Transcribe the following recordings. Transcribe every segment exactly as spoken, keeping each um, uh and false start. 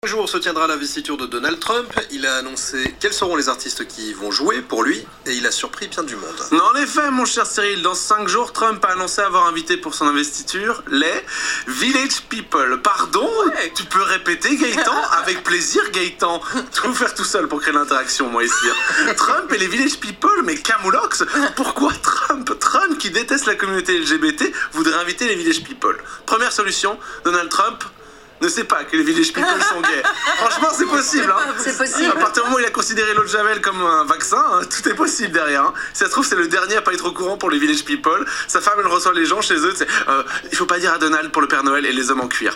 Un jour se tiendra l'investiture de Donald Trump. Il a annoncé quels seront les artistes qui vont jouer pour lui et il a surpris bien du monde. En effet, mon cher Cyril, dans cinq jours, Trump a annoncé avoir invité pour son investiture les Village People. Pardon, ouais. Tu peux répéter, Gaëtan? Avec plaisir, Gaëtan. Je vais vous faire tout seul pour créer l'interaction, moi ici. Trump et les Village People, mais camoulox. Pourquoi Trump Trump, qui déteste la communauté L G B T, voudrait inviter les Village People? Première solution, Donald Trump ne sait pas que les Village People sont gays. Franchement, c'est possible. Hein. C'est possible. À partir du moment où il a considéré l'eau de Javel comme un vaccin, hein, tout est possible derrière. Hein. Si ça se trouve, c'est le dernier à pas être au courant pour les Village People. Sa femme, elle reçoit les gens chez eux. Euh, il faut pas dire à Donald pour le Père Noël et les hommes en cuir.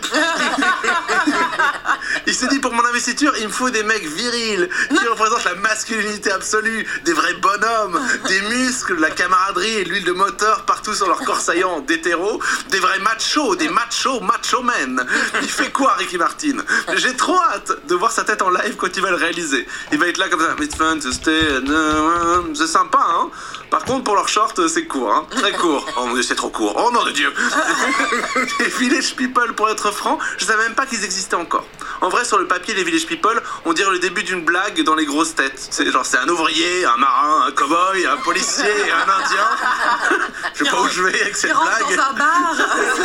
Il s'est dit, pour mon investiture, il me faut des mecs virils qui représentent la masculinité absolue, des vrais bonhommes, des muscles, la camaraderie et l'huile de moteur partout sur leur corps saillant d'hétéros, des vrais machos, des machos, macho men. Il fait quoi, Ricky Martin? J'ai trop hâte de voir sa tête en live quand il va le réaliser. Il va être là comme ça. It's fun to stay. C'est sympa, hein. Par contre, pour leur short, c'est court, hein. Très court. Oh mon Dieu, c'est trop court. Oh nom de Dieu. Les Village People, pour être franc, je savais même pas qu'ils existaient encore. En vrai, sur le papier, les Village People, on dirait le début d'une blague dans les grosses têtes. C'est genre, c'est un ouvrier, un marin, un cow-boy, un policier et un indien. Je sais pas où je vais avec cette blague. Dans un bar.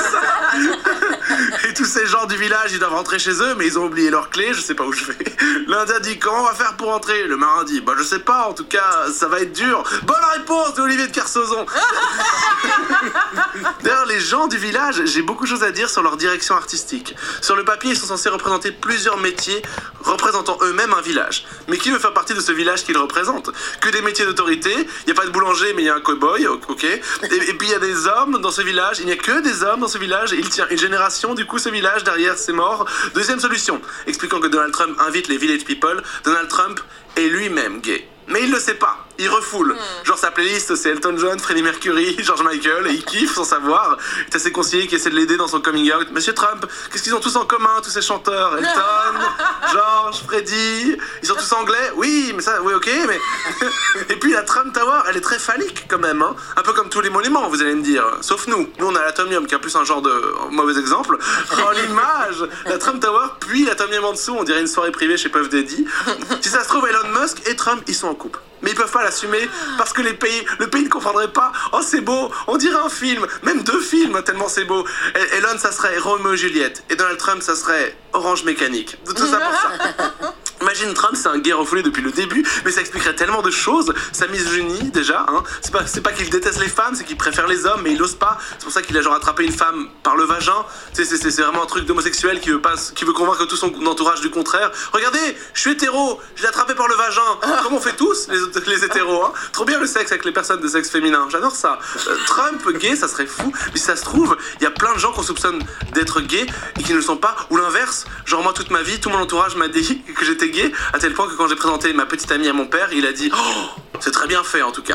Et tous ces gens du village, ils doivent rentrer chez eux, mais ils ont oublié leurs clés, je sais pas où je vais. L'Indien dit, comment on va faire pour rentrer? Le marin dit, bah je sais pas, en tout cas, ça va être dur. Bonne réponse de Olivier de Kersauzon. D'ailleurs, les gens du village, j'ai beaucoup de choses à dire sur leur direction artistique. Sur le papier, ils sont censés représenter plusieurs métiers représentant eux-mêmes un village. Mais qui veut faire partie de ce village qu'ils représentent? Que des métiers d'autorité, il n'y a pas de boulanger, mais il y a un cow-boy, ok. Et, et puis il y a des hommes dans ce village, il n'y a que des hommes dans ce village, et il tient une génération, du coup, ce village, derrière, c'est mort. Deuxième solution, expliquant que Donald Trump invite les Village People, Donald Trump est lui-même gay. Mais il le sait pas, il refoule. Mm. Genre sa playlist, c'est Elton John, Freddie Mercury, George Michael, et il kiffe sans savoir. Il y a ses conseillers qui essaient de l'aider dans son coming out. Monsieur Trump, qu'est-ce qu'ils ont tous en commun, tous ces chanteurs? Elton, George, Freddie, ils sont tous anglais? Oui, mais ça, oui, ok, mais... Et puis la Trump Tower, elle est très phallique quand même, hein. Un peu comme tous les monuments, vous allez me dire. Sauf nous. Nous, on a l'Atomium, qui est plus un genre de mauvais exemple. Dans l'image, la Trump Tower, puis l'Atomium en dessous, on dirait une soirée privée chez Puff Daddy. Si ça se trouve, Elon Musk et Trump, ils sont en couple. Mais ils peuvent pas l'assumer parce que les pays, le pays ne comprendrait pas. Oh, c'est beau, on dirait un film, même deux films, tellement c'est beau. Elon, ça serait Romeo et Juliette. Et Donald Trump, ça serait Orange Mécanique. Tout ça pour ça. Imagine Trump, c'est un gay refoulé depuis le début, mais ça expliquerait tellement de choses. Sa misogynie, déjà, hein. C'est pas, c'est pas qu'il déteste les femmes, c'est qu'il préfère les hommes, mais il ose pas. C'est pour ça qu'il a genre attrapé une femme par le vagin. C'est, c'est, c'est vraiment un truc d'homosexuel qui veut pas, qui veut convaincre tout son entourage du contraire. Regardez, je suis hétéro, je l'ai attrapé par le vagin. Comme on fait tous, les, les hétéros, hein. Trop bien le sexe avec les personnes de sexe féminin. J'adore ça. Euh, Trump gay, ça serait fou. Mais si ça se trouve, il y a plein de gens qu'on soupçonne d'être gays et qui ne le sont pas. Ou l'inverse. Genre moi, toute ma vie, tout mon entourage m'a dit que j'étais gay, à tel point que quand j'ai présenté ma petite amie à mon père, il a dit oh, c'est très bien fait en tout cas.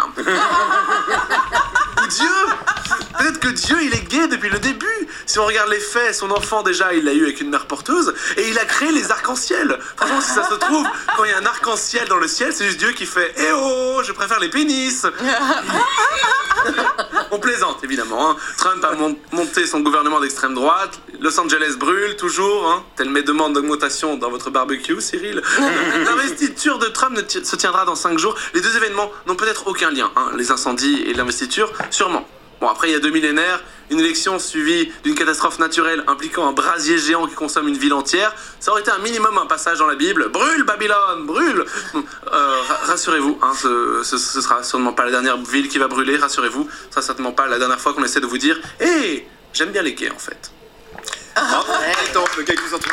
Ou Dieu, peut-être que Dieu il est gay depuis le début. Si on regarde les faits, son enfant déjà il l'a eu avec une mère porteuse et il a créé les arcs-en-ciel. Franchement, si ça se trouve, quand il y a un arc-en-ciel dans le ciel, c'est juste Dieu qui fait eh oh, je préfère les pénis. On plaisante évidemment, hein. Trump a mon- monté son gouvernement d'extrême droite. Los Angeles brûle toujours, hein. Telle mes demandes d'augmentation dans votre barbecue, Cyril. L'investiture de Trump ne ti- se tiendra dans cinq jours. Les deux événements n'ont peut-être aucun lien, hein. Les incendies et l'investiture, sûrement. Bon, après, il y a deux millénaires, une élection suivie d'une catastrophe naturelle impliquant un brasier géant qui consomme une ville entière, ça aurait été un minimum un passage dans la Bible. Brûle, Babylone, brûle. euh, Rassurez-vous, hein, ce, ce, ce sera sûrement pas la dernière ville qui va brûler, rassurez-vous. Ce sera certainement pas la dernière fois qu'on essaie de vous dire « Hé, hey, j'aime bien les gays, en fait. » Oh, attends, le gars qui s'entoure.